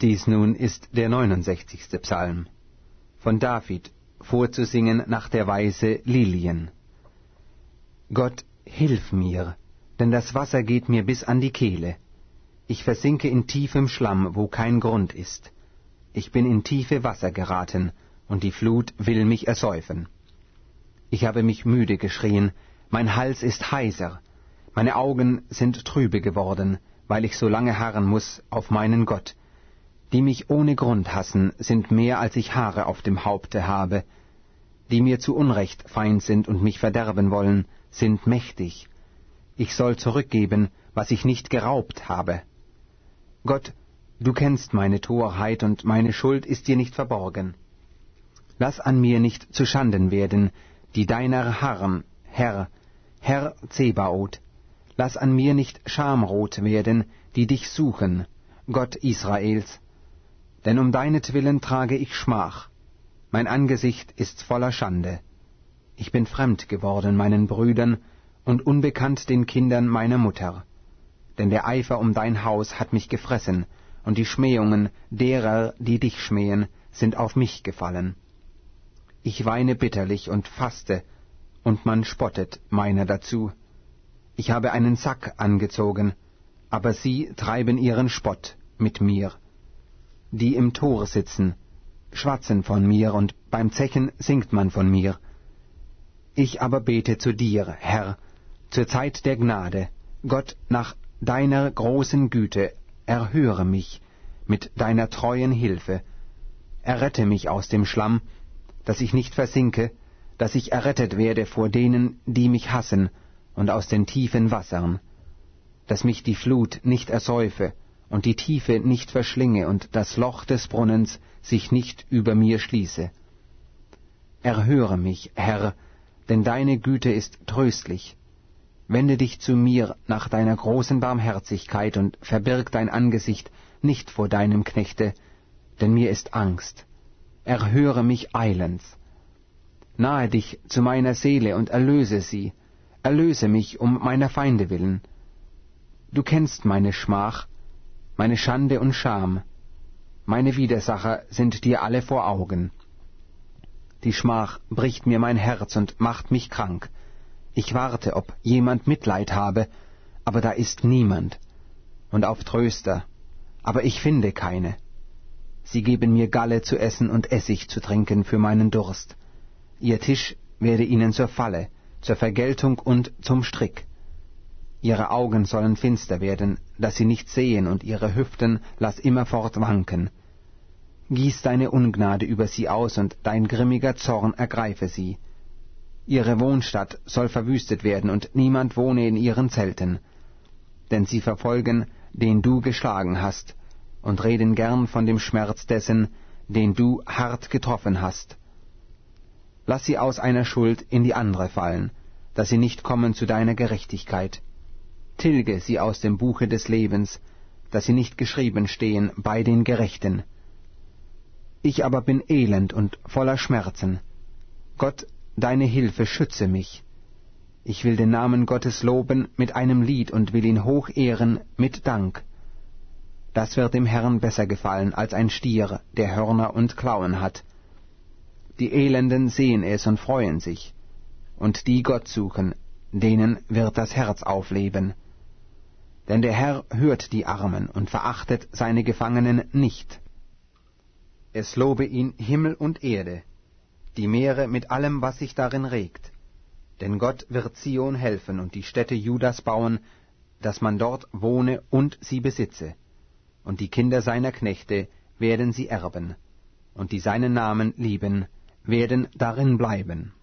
Dies nun ist der 69. Psalm, von David, vorzusingen nach der Weise Lilien. Gott, hilf mir, denn das Wasser geht mir bis an die Kehle. Ich versinke in tiefem Schlamm, wo kein Grund ist. Ich bin in tiefe Wasser geraten, und die Flut will mich ersäufen. Ich habe mich müde geschrien, mein Hals ist heiser, meine Augen sind trübe geworden, weil ich so lange harren muß auf meinen Gott. Die mich ohne Grund hassen, sind mehr, als ich Haare auf dem Haupte habe. Die mir zu Unrecht Feind sind und mich verderben wollen, sind mächtig. Ich soll zurückgeben, was ich nicht geraubt habe. Gott, du kennst meine Torheit, und meine Schuld ist dir nicht verborgen. Lass an mir nicht zu Schanden werden, die deiner harren, Herr Zebaoth. Lass an mir nicht schamrot werden, die dich suchen, Gott Israels. Denn um deinetwillen trage ich Schmach. Mein Angesicht ist voller Schande. Ich bin fremd geworden meinen Brüdern und unbekannt den Kindern meiner Mutter. Denn der Eifer um dein Haus hat mich gefressen, und die Schmähungen derer, die dich schmähen, sind auf mich gefallen. Ich weine bitterlich und faste, und man spottet meiner dazu. Ich habe einen Sack angezogen, aber sie treiben ihren Spott mit mir. Die im Tor sitzen, schwatzen von mir, und beim Zechen singt man von mir. Ich aber bete zu dir, Herr, zur Zeit der Gnade. Gott, nach deiner großen Güte, erhöre mich mit deiner treuen Hilfe. Errette mich aus dem Schlamm, dass ich nicht versinke, dass ich errettet werde vor denen, die mich hassen, und aus den tiefen Wassern, dass mich die Flut nicht ersäufe und die Tiefe nicht verschlinge und das Loch des Brunnens sich nicht über mir schließe. Erhöre mich, Herr, denn deine Güte ist tröstlich. Wende dich zu mir nach deiner großen Barmherzigkeit und verbirg dein Angesicht nicht vor deinem Knechte, denn mir ist Angst. Erhöre mich eilends. Nahe dich zu meiner Seele und erlöse sie. Erlöse mich um meiner Feinde willen. Du kennst meine Schmach, meine Schande und Scham. Meine Widersacher sind dir alle vor Augen. Die Schmach bricht mir mein Herz und macht mich krank. Ich warte, ob jemand Mitleid habe, aber da ist niemand, und auf Tröster, aber ich finde keine. Sie geben mir Galle zu essen und Essig zu trinken für meinen Durst. Ihr Tisch werde ihnen zur Falle, zur Vergeltung und zum Strick. Ihre Augen sollen finster werden, dass sie nicht sehen, und ihre Hüften lass immerfort wanken. Gieß deine Ungnade über sie aus, und dein grimmiger Zorn ergreife sie. Ihre Wohnstadt soll verwüstet werden, und niemand wohne in ihren Zelten. Denn sie verfolgen, den du geschlagen hast, und reden gern von dem Schmerz dessen, den du hart getroffen hast. Lass sie aus einer Schuld in die andere fallen, dass sie nicht kommen zu deiner Gerechtigkeit. Tilge sie aus dem Buche des Lebens, dass sie nicht geschrieben stehen bei den Gerechten. Ich aber bin elend und voller Schmerzen. Gott, deine Hilfe schütze mich. Ich will den Namen Gottes loben mit einem Lied und will ihn hoch ehren mit Dank. Das wird dem Herrn besser gefallen als ein Stier, der Hörner und Klauen hat. Die Elenden sehen es und freuen sich, und die Gott suchen, denen wird das Herz aufleben. Denn der Herr hört die Armen und verachtet seine Gefangenen nicht. Es lobe ihn Himmel und Erde, die Meere mit allem, was sich darin regt. Denn Gott wird Zion helfen und die Städte Judas bauen, dass man dort wohne und sie besitze. Und die Kinder seiner Knechte werden sie erben, und die seinen Namen lieben, werden darin bleiben.